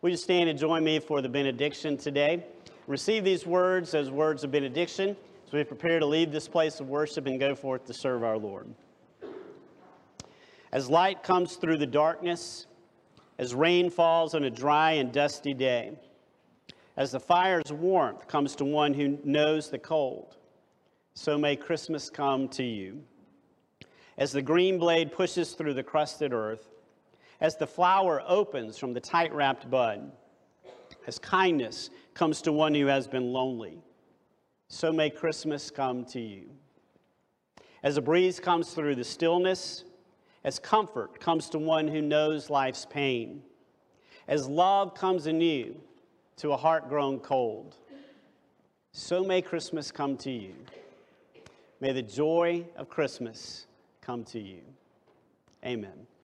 Will you stand and join me for the benediction today? Receive these words as words of benediction as we prepare to leave this place of worship and go forth to serve our Lord. As light comes through the darkness, as rain falls on a dry and dusty day, as the fire's warmth comes to one who knows the cold, so may Christmas come to you. As the green blade pushes through the crusted earth, as the flower opens from the tight-wrapped bud, as kindness comes to one who has been lonely, so may Christmas come to you. As a breeze comes through the stillness, as comfort comes to one who knows life's pain, as love comes anew to a heart grown cold, so may Christmas come to you. May the joy of Christmas come to you. Amen.